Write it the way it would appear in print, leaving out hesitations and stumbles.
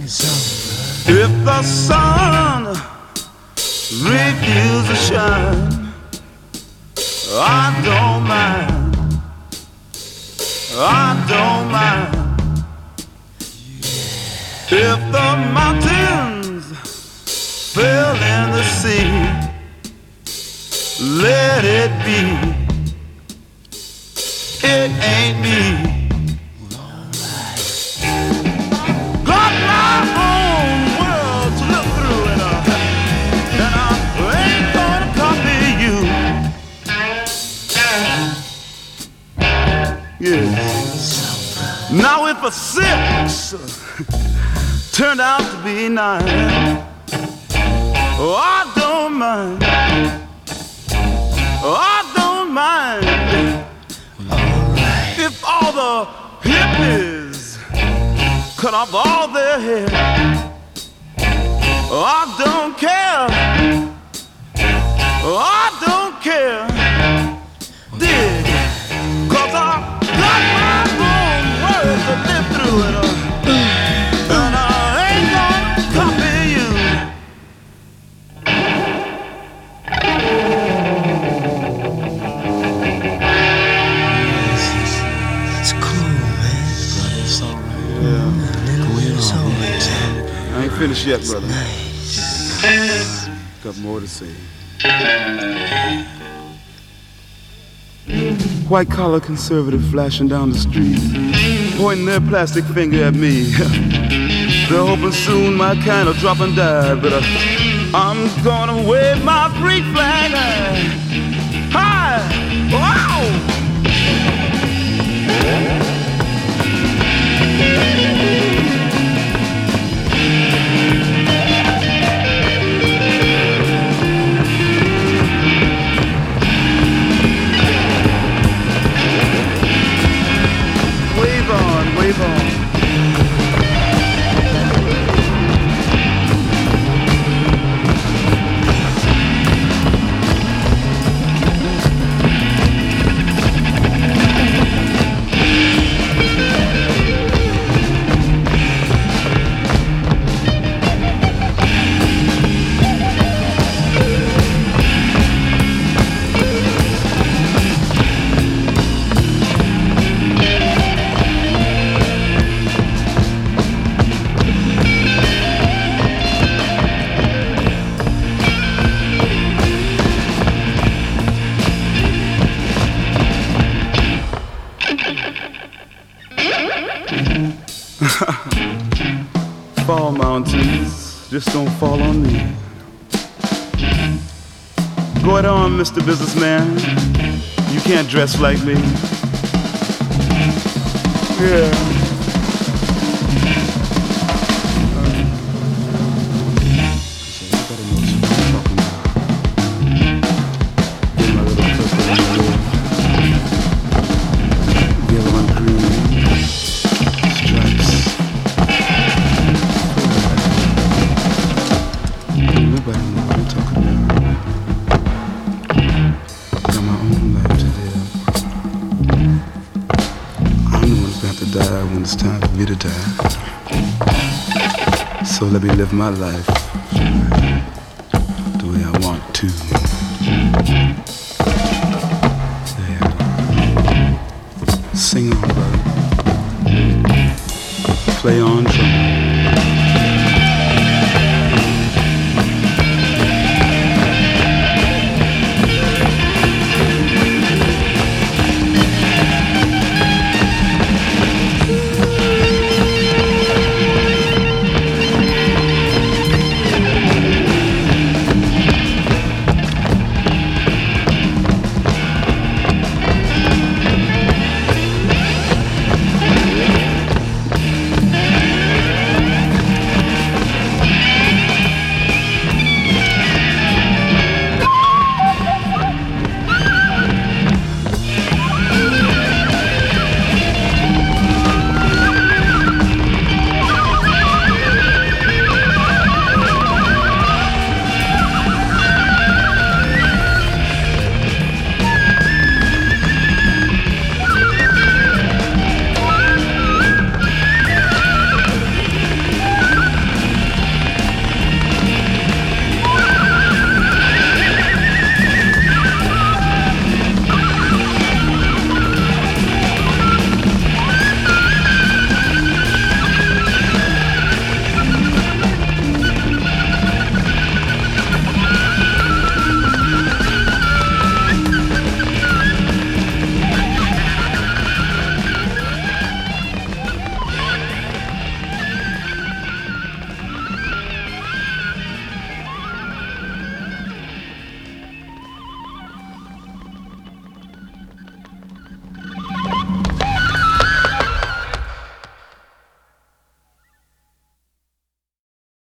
If the sun refuses to shine, I don't mind. I don't mind. If the mountains fell in the sea, let it be. It ain't me. Got my own world to look through, and I ain't gonna copy you. Yes. Now if a 6 turned out to be 9, oh, I don't mind. Oh, I don't mind. If all the hippies cut off all their hair, oh, I don't care. Oh, I don't care. Dig, 'cause I got my own words to live through it, and I ain't gonna copy you. It's cool, man. It's all right. Yeah. It's all right. I ain't finished yet, brother. Nice. Got more to say. White collar conservative flashing down the street, pointing their plastic finger at me. They're hoping soon my kind will drop and die, but I'm gonna wave my free flag high. Wow! Wave on, wave on. Fall mountains just don't fall on me. Go it on, Mr. Businessman. You can't dress like me. Yeah. When it's time for me to die, so let me live my life the way I want to. Yeah. Sing on, brother. Play on trumpet.